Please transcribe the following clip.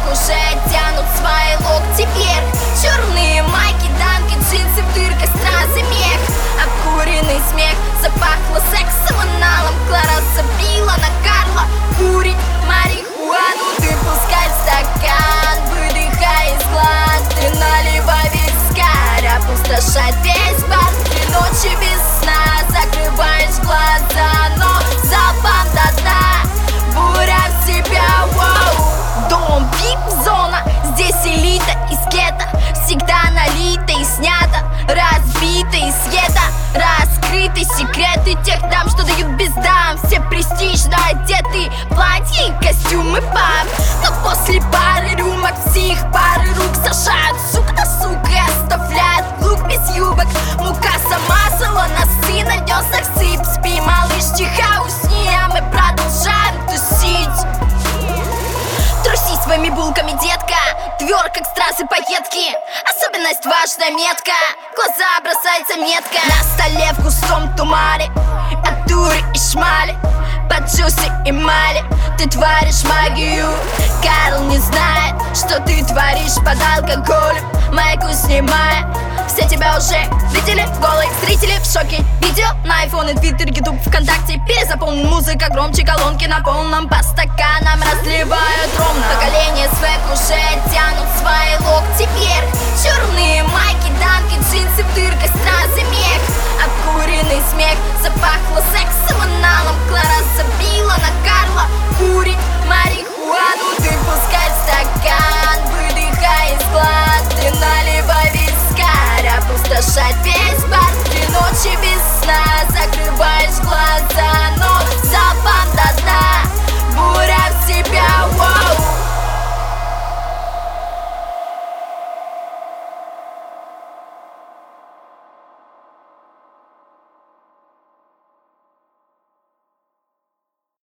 уже тянут свои локти вверх. Черные майки, данки, джинсы в дырках, стразы мех. Обкуренный смех, запахло сексом и налом. Клара забила на Карла, курить марихуану. Ты пускай в стакан, выдыхай из глаз. Ты наливай вискарь, опустошай весь бар. Три ночи без сна, закрываешь глаза, но залпом до дна, буря в себя, вау. Дом, вип-зона, здесь элита из гетто. Всегда налито и снято, разбито и съедо. Раскрыты секреты тех дам, что дают без дам. Все престижно одеты, платья и костюмы пап. Но после пары рюмок все их пары рук сажают сука на сука и оставляют лук без юбок. Мука замазала носы, на дёснах сыпь. Спи, малыш, тихо усни, а мы продолжаем тусить. Труси своими булками, детка, твёрд как страз и пайетки. Особенность важная метка, глаза бросается метка. На столе в густом тумане от дури и шмали, под джуси и мали ты творишь магию. Карл не знает, что ты творишь под алкоголем. Майку снимая, все тебя уже видели, голые зрители в шоке. Видео на айфон и твиттер, ютуб, вконтакте перезаполнен. Музыка громче, колонки на полном, по стаканам разливают ровно. Поколение свек уже тянут свои локти вверх. Черные майки, данки, джинсы в дырках, стразы мех. Обкуренный смех, запахло сексом и налом. Клара забила на Карла, курить марихуану. Ты пускай в стакан, выдыхай из глаз. Ты наливай вискарь, опустошать весь бар. Три ночи без сна, закрываешь глаза.